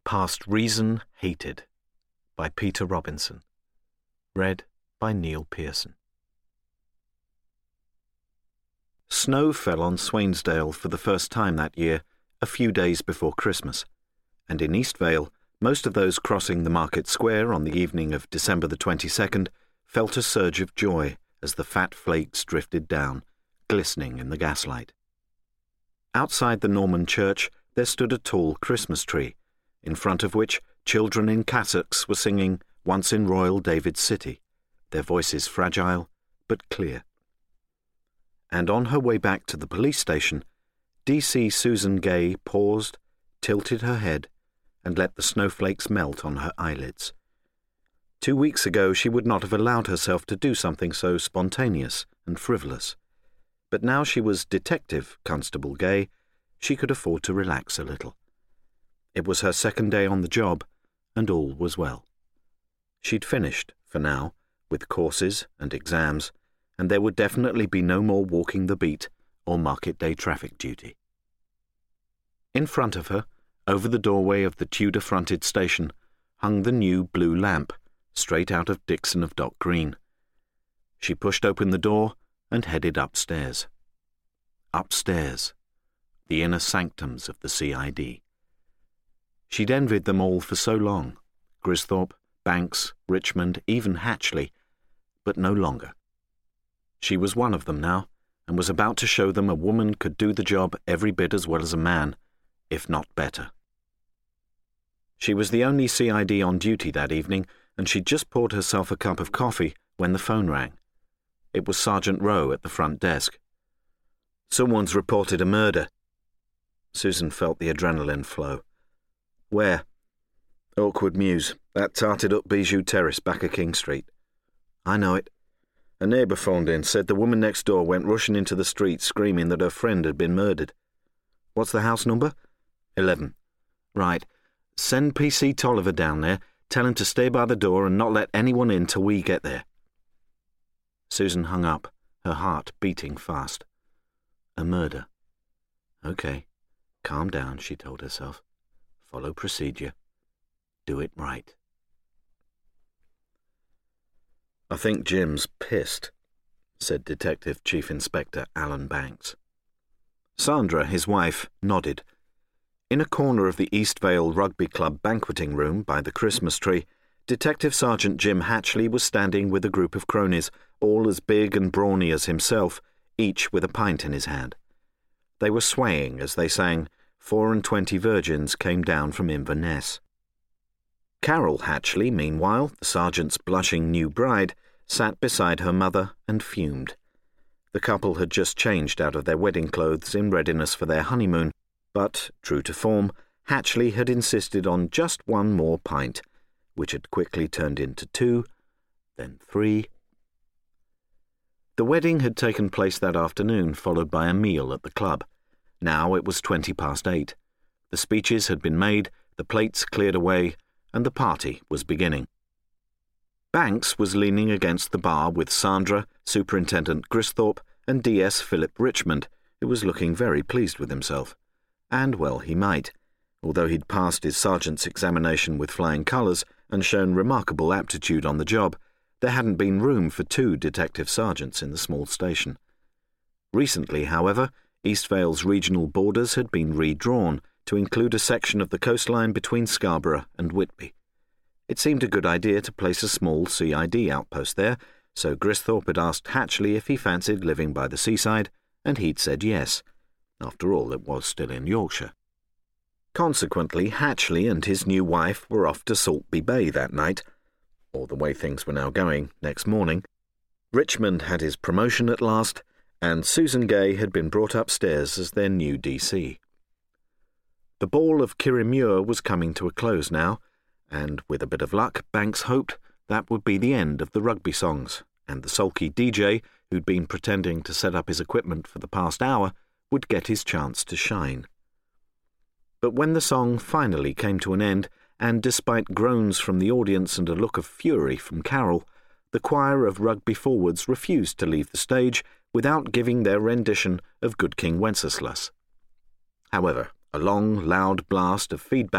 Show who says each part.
Speaker 1: Past Reason Hated by Peter Robinson. Read by Neil Pearson. Snow fell on Swainsdale for the first time that year, a few days before Christmas, and in Eastvale, most of those crossing the market square on the evening of December the 22nd felt a surge of joy as the fat flakes drifted down, glistening in the gaslight. Outside the Norman church there stood a tall Christmas tree, in front of which children in cassocks were singing Once in Royal David's City, their voices fragile but clear. And on her way back to the police station, DC Susan Gay paused, tilted her head, and let the snowflakes melt on her eyelids. 2 weeks ago she would not have allowed herself to do something so spontaneous and frivolous. But now she was Detective Constable Gay, she could afford to relax a little. It was her second day on the job, and all was well. She'd finished, for now, with courses and exams, and there would definitely be no more walking the beat or market day traffic duty. In front of her, over the doorway of the Tudor-fronted station, hung the new blue lamp, straight out of Dixon of Dock Green. She pushed open the door and headed upstairs. Upstairs, the inner sanctums of the CID. She'd envied them all for so long, Gristhorpe, Banks, Richmond, even Hatchley, but no longer. She was one of them now, and was about to show them a woman could do the job every bit as well as a man, if not better. She was the only CID on duty that evening, and she'd just poured herself a cup of coffee when the phone rang. It was Sergeant Rowe at the front desk. "Someone's reported a murder." Susan felt the adrenaline flow. "Where?" "Oakwood Mews, that tarted-up Bijou Terrace back of King Street." "I know it." "A neighbour phoned in, said the woman next door went rushing into the street screaming that her friend had been murdered." "What's the house number?" 11. "Right. Send PC Tolliver down there, tell him to stay by the door and not let anyone in till we get there." Susan hung up, her heart beating fast. A murder. Okay. Calm down, she told herself. Follow procedure. Do it right. "I think Jim's pissed," said Detective Chief Inspector Alan Banks. Sandra, his wife, nodded. In a corner of the Eastvale Rugby Club banqueting room by the Christmas tree, Detective Sergeant Jim Hatchley was standing with a group of cronies, all as big and brawny as himself, each with a pint in his hand. They were swaying as they sang 24 Virgins Came Down from Inverness. Carol Hatchley, meanwhile, the sergeant's blushing new bride, sat beside her mother and fumed. The couple had just changed out of their wedding clothes in readiness for their honeymoon, but, true to form, Hatchley had insisted on just one more pint, which had quickly turned into 2, then 3. The wedding had taken place that afternoon, followed by a meal at the club. Now it was 8:20. The speeches had been made, the plates cleared away, and the party was beginning. Banks was leaning against the bar with Sandra, Superintendent Gristhorpe, and DS Philip Richmond, who was looking very pleased with himself. And well he might, although he'd passed his sergeant's examination with flying colours and shown remarkable aptitude on the job, there hadn't been room for 2 detective sergeants in the small station. Recently, however, Eastvale's regional borders had been redrawn to include a section of the coastline between Scarborough and Whitby. It seemed a good idea to place a small CID outpost there, so Gristhorpe had asked Hatchley if he fancied living by the seaside, and he'd said yes. After all, it was still in Yorkshire. Consequently, Hatchley and his new wife were off to Saltby Bay that night, or the way things were now going, next morning. Richmond had his promotion at last, and Susan Gay had been brought upstairs as their new DC. The ball of Kirriemuir was coming to a close now, and with a bit of luck, Banks hoped that would be the end of the rugby songs, and the sulky DJ, who'd been pretending to set up his equipment for the past hour, would get his chance to shine. But when the song finally came to an end, and despite groans from the audience and a look of fury from Carol, the choir of rugby forwards refused to leave the stage without giving their rendition of Good King Wenceslas. However, a long, loud blast of feedback